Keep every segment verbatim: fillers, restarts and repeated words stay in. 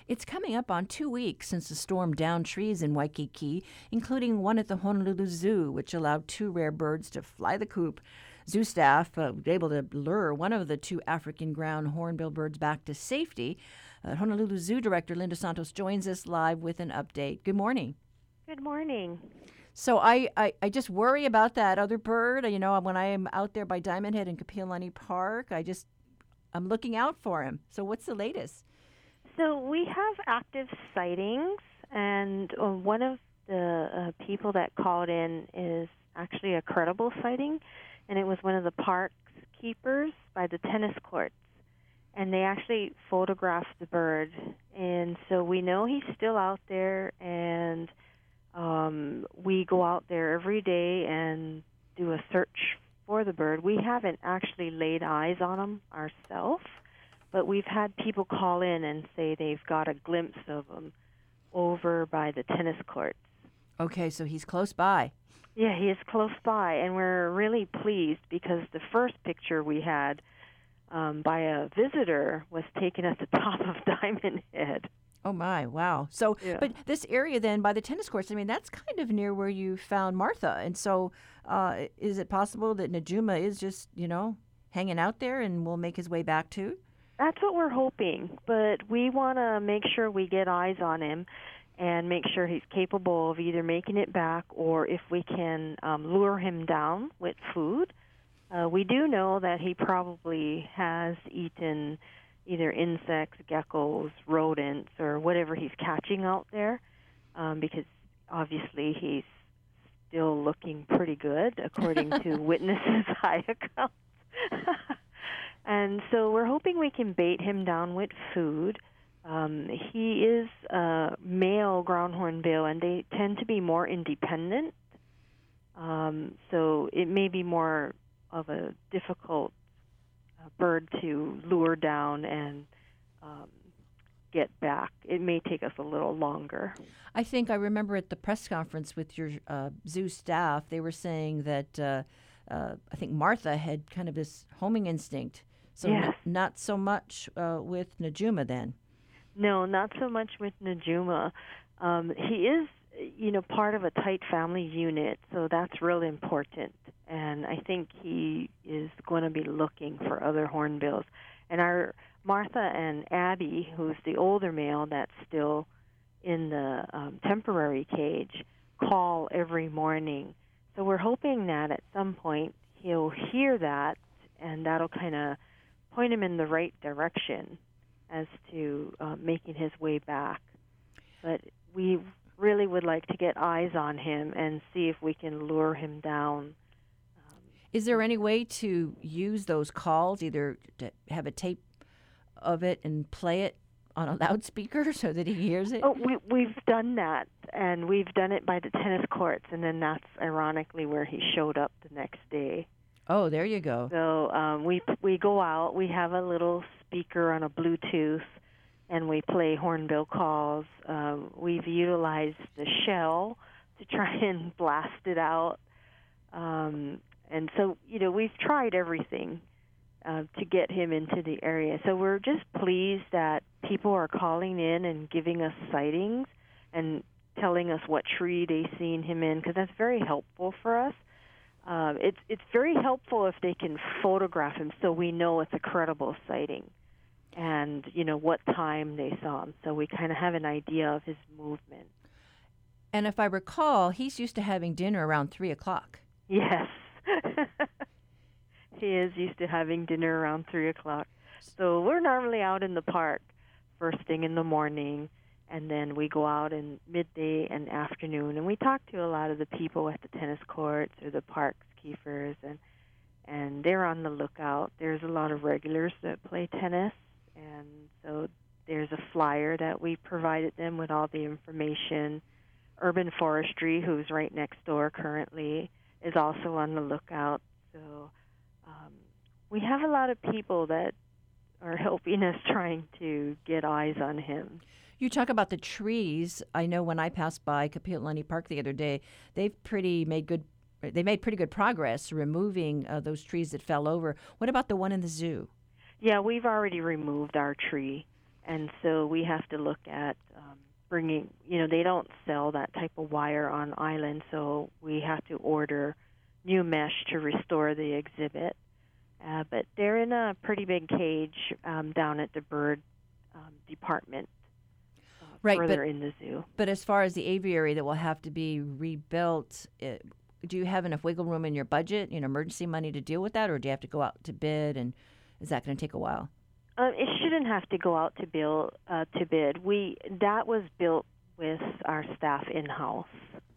It's coming up on two weeks since the storm downed trees in Waikiki, including one at the Honolulu Zoo, which allowed two rare birds to fly the coop. Zoo staff uh, were able to lure one of the two African ground hornbill birds back to safety. Uh, Honolulu Zoo Director Linda Santos joins us live with an update. Good morning. Good morning. So I, I, I just worry about that other bird. You know, when I am out there by Diamond Head and Kapiolani Park, I just, I'm looking out for him. So what's the latest? So we have active sightings, and uh, one of the uh, people that called in is actually a credible sighting, and it was one of the park's keepers by the tennis courts. And they actually photographed the bird, and so we know he's still out there, and um, we go out there every day and do a search for the bird. We haven't actually laid eyes on him ourselves, but we've had people call in and say they've got a glimpse of him over by the tennis courts. Okay, so he's close by. Yeah, he is close by, and we're really pleased because the first picture we had um, by a visitor was taken at the top of Diamond Head. Oh, my, wow. So, Yeah. but this area then by the tennis courts, I mean, that's kind of near where you found Martha. And so uh, is it possible that Najuma is just, you know, hanging out there and will make his way back too? That's what we're hoping, but we want to make sure we get eyes on him and make sure he's capable of either making it back or if we can um, lure him down with food. Uh, we do know that he probably has eaten either insects, geckos, rodents, or whatever he's catching out there um, because obviously he's still looking pretty good according to witnesses' high accounts. And so we're hoping we can bait him down with food. Um, he is a male ground hornbill, and they tend to be more independent. Um, so it may be more of a difficult uh, bird to lure down and um, get back. It may take us a little longer. I think I remember at the press conference with your uh, zoo staff, they were saying that uh, uh, I think Martha had kind of this homing instinct. So Yes. n- not so much uh, with Najuma then. No, not so much with Najuma. Um, he is, you know, part of a tight family unit, so that's really important. And I think he is going to be looking for other hornbills. And our Martha and Abby, who's the older male that's still in the um, temporary cage, call every morning. So we're hoping that at some point he'll hear that, and that'll kind of point him in the right direction as to uh, making his way back. But we really would like to get eyes on him and see if we can lure him down. Is there any way to use those calls, either to have a tape of it and play it on a loudspeaker so that he hears it? Oh, we, we've done that, and we've done it by the tennis courts, and then that's ironically where he showed up the next day. Oh, there you go. So um, we we go out. We have a little speaker on a Bluetooth, and we play hornbill calls. Um, we've utilized the shell to try and blast it out. Um, and so, you know, we've tried everything uh, to get him into the area. So we're just pleased that people are calling in and giving us sightings and telling us what tree they've seen him in, because that's very helpful for us. Um, it's it's very helpful if they can photograph him so we know it's a credible sighting and, you know, what time they saw him. So we kind of have an idea of his movement. And if I recall, he's used to having dinner around three o'clock. Yes. He is used to having dinner around three o'clock. So we're normally out in the park first thing in the morning, and then we go out in midday and afternoon, and we talk to a lot of the people at the tennis courts or the park's keepers, and and they're on the lookout. There's a lot of regulars that play tennis, and so there's a flyer that we provided them with all the information. Urban Forestry, who's right next door currently, is also on the lookout. So um, we have a lot of people that are helping us trying to get eyes on him. You talk about the trees. I know when I passed by Kapiolani Park the other day, they've pretty made good. They made pretty good progress removing uh, those trees that fell over. What about the one in the zoo? Yeah, we've already removed our tree And so we have to look at um, bringing, you know, they don't sell that type of wire on island, so we have to order new mesh to restore the exhibit. Uh, but they're in a pretty big cage um, down at the bird um, department, uh, Right, further but in the zoo. but as far as the aviary that will have to be rebuilt, it, do you have enough wiggle room in your budget, you know, emergency money to deal with that, or do you have to go out to bid, and is that going to take a while? Um, it shouldn't have to go out to build uh, to bid. We that was built with our staff in house,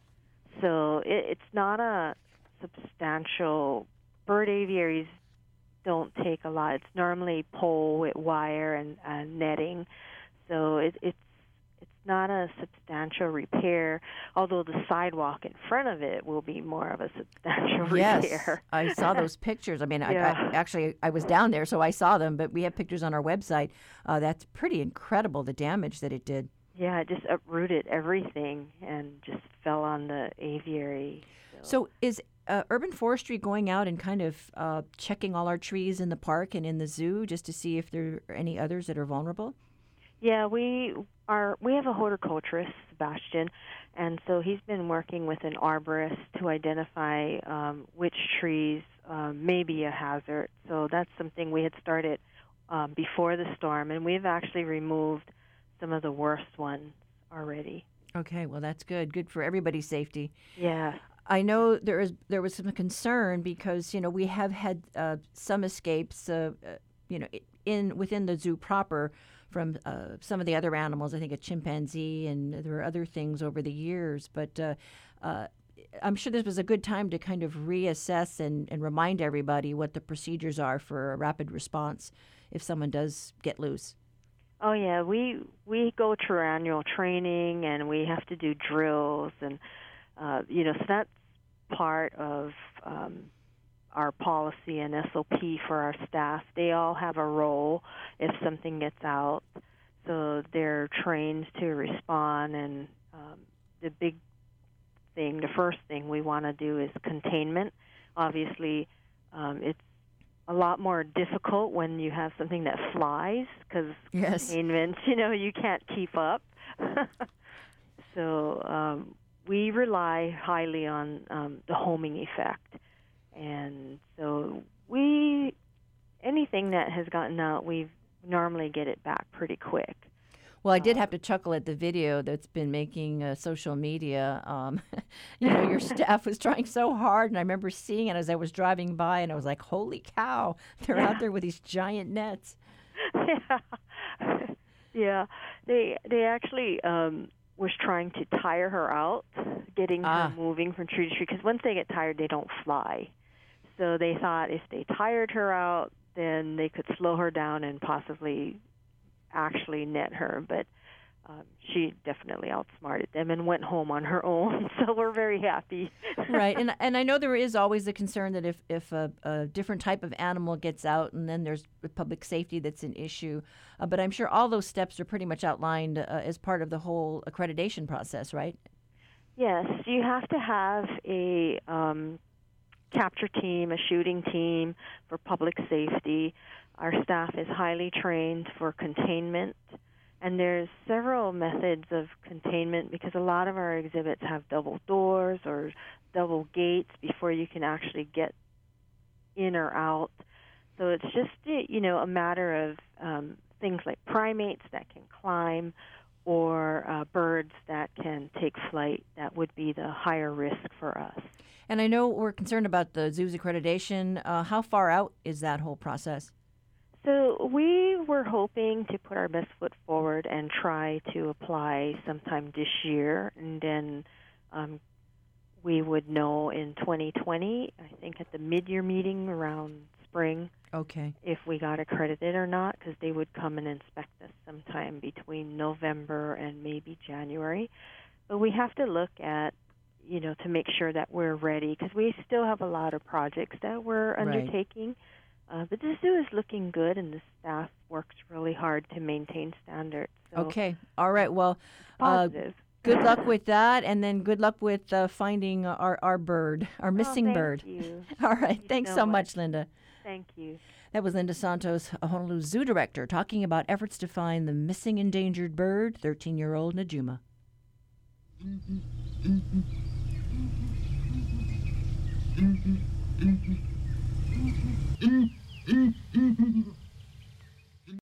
so it, it's not a substantial. Bird aviaries don't take a lot. It's normally pole with wire and uh, netting, so it, it's it's not a substantial repair. Although the sidewalk in front of it will be more of a substantial Yes, repair. I saw those pictures. I mean, I, Yeah. I, actually, I was down there, so I saw them, but we have pictures on our website. Uh, that's pretty incredible, the damage that it did. Yeah, it just uprooted everything and just fell on the aviary. So is uh, urban forestry going out and kind of uh, checking all our trees in the park and in the zoo just to see if there are any others that are vulnerable? Yeah, we are. We have a horticulturist, Sebastian, and so he's been working with an arborist to identify um, which trees um, may be a hazard. So that's something we had started um, before the storm, and we've actually removed some of the worst ones already. Okay, well, that's good. Good for everybody's safety. Yeah. I know there is there was some concern because you know we have had uh, some escapes, uh, uh, you know, in within the zoo proper from uh, some of the other animals. I think a chimpanzee, and there were other things over the years. But uh, uh, I'm sure this was a good time to kind of reassess and, and remind everybody what the procedures are for a rapid response if someone does get loose. Oh yeah, we we go through annual training and we have to do drills and uh, you know so that's part of um, our policy and S O P for our staff. They all have a role if something gets out, so they're trained to respond. And um, the big thing, the first thing we want to do is containment. Obviously, um, it's a lot more difficult when you have something that flies because Yes. containment, you know, you can't keep up. so um, we rely highly on um, the homing effect. And so we, anything that has gotten out, we normally get it back pretty quick. Well, I did have to chuckle at the video that's been making uh, social media. Um, you know, your staff was trying so hard, and I remember seeing it as I was driving by, and I was like, holy cow, they're Yeah. out there with these giant nets. yeah, yeah. They they actually um, was trying to tire her out, getting Ah. her moving from tree to tree. Because once they get tired, they don't fly. So they thought if they tired her out, then they could slow her down and possibly actually net her. But um, she definitely outsmarted them and went home on her own. So we're very happy. Right, and and I know there is always the concern that if, if a, a different type of animal gets out and then there's public safety that's an issue. Uh, but I'm sure all those steps are pretty much outlined uh, as part of the whole accreditation process, right? Yes, you have to have a um, capture team, a shooting team for public safety. Our staff is highly trained for containment, and there's several methods of containment because a lot of our exhibits have double doors or double gates before you can actually get in or out. So it's just, you know, a matter of um, things like primates that can climb or uh, birds that can take flight. That would be the higher risk for us. And I know we're concerned about the zoo's accreditation. Uh, how far out is that whole process? So we were hoping to put our best foot forward and try to apply sometime this year, and then um, we would know in twenty twenty, I think at the mid-year meeting around spring, Okay. if we got accredited or not, because they would come and inspect us sometime between November and maybe January. But we have to look at, you know, to make sure that we're ready, because we still have a lot of projects that we're Right. undertaking. Uh, but the zoo is looking good, and the staff works really hard to maintain standards. So Okay. All right. Well, uh, positive. good luck with that, and then good luck with uh, finding our, our bird, our missing oh, thank bird. You. All right. you Thanks so so much. much, Linda. Thank you. That was Linda Santos, a Honolulu Zoo director, talking about efforts to find the missing endangered bird, thirteen-year-old Najuma.